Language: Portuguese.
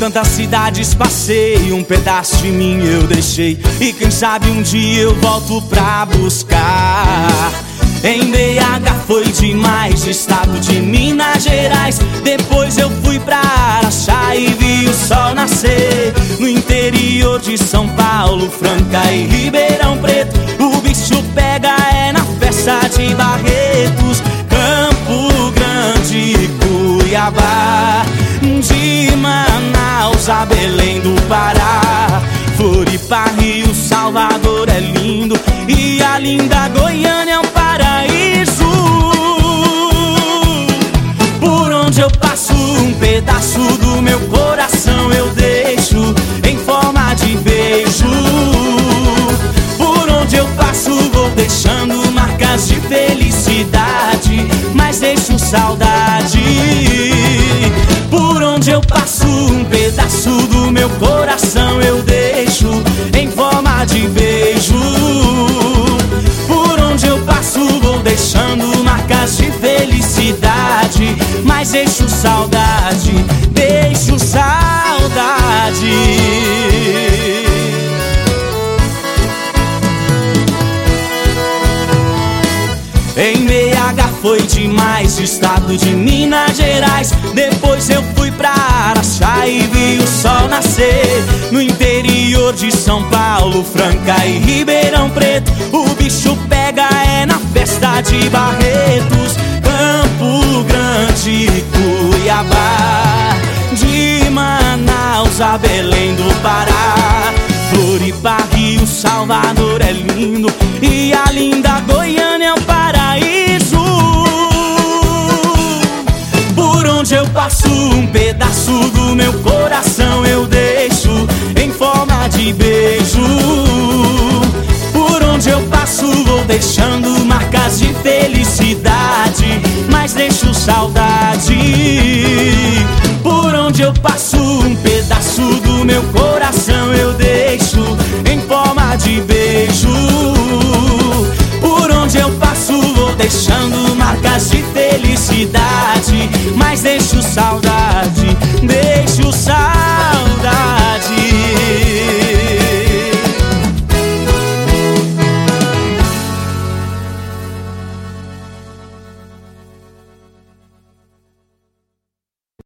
tantas cidades passei, um pedaço de mim eu deixei, e quem sabe um dia eu volto pra buscar. Em BH foi demais, estado de Minas Gerais. Depois eu fui pra Araxá e vi o sol nascer. No interior de São Paulo, Franca e Ribeirão Preto, o bicho pega é na festa de Barretos. Campo Grande e Cuiabá, de Manaus a Belém do Pará, Floripa, Rio, Salvador é lindo, e a linda Goiânia é um paraíso. Por onde eu passo, um pedaço do meu coração eu deixo em forma de beijo. Por onde eu passo vou deixando marcas de felicidade, mas deixo saudade. Por onde eu passo, um pedaço do meu coração eu deixo em forma de beijo. Por onde eu passo vou deixando marcas de felicidade, mas deixo saudade, deixo saudade. Em BH foi demais, estado de Minas Gerais. Depois eu fui pra Araxá e vi o sol nascer. No interior de São Paulo, Franca e Ribeirão Preto, o bicho pega é na festa de Barretos. Campo Grande e Cuiabá, de Manaus a Belém do Pará, Floripa, Rio, Salvador é lindo, e a linda Goiânia é um paraíso. Por onde eu passo, um pedaço do meu coração eu deixo em forma de beijo. Por onde eu passo vou deixando marcas de felicidade, mas deixo saudade. Por onde eu passo,